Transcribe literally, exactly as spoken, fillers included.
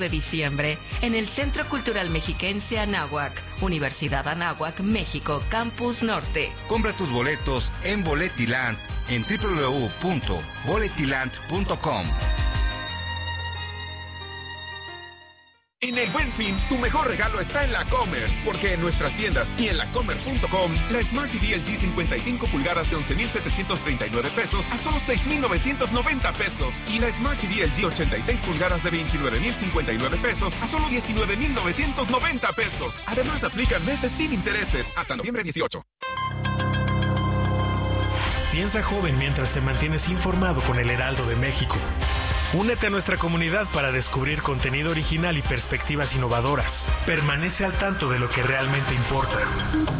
de diciembre en el Centro Cultural Mexiquense Anáhuac, Universidad Anáhuac, México, Campus Norte. Compra tus boletos en Boletiland en doble u doble u doble u punto boletiland punto com. En el Buen Fin, tu mejor regalo está en la Comer, porque en nuestras tiendas y en la comer punto com, la Smart T V L G cincuenta y cinco pulgadas de once mil setecientos treinta y nueve pesos a solo seis mil novecientos noventa pesos, y la Smart T V L G ochenta y seis pulgadas de veintinueve mil cincuenta y nueve pesos a solo diecinueve mil novecientos noventa pesos. Además, aplican meses sin intereses hasta noviembre dieciocho. Piensa joven mientras te mantienes informado con el Heraldo de México. Únete a nuestra comunidad para descubrir contenido original y perspectivas innovadoras. Permanece al tanto de lo que realmente importa.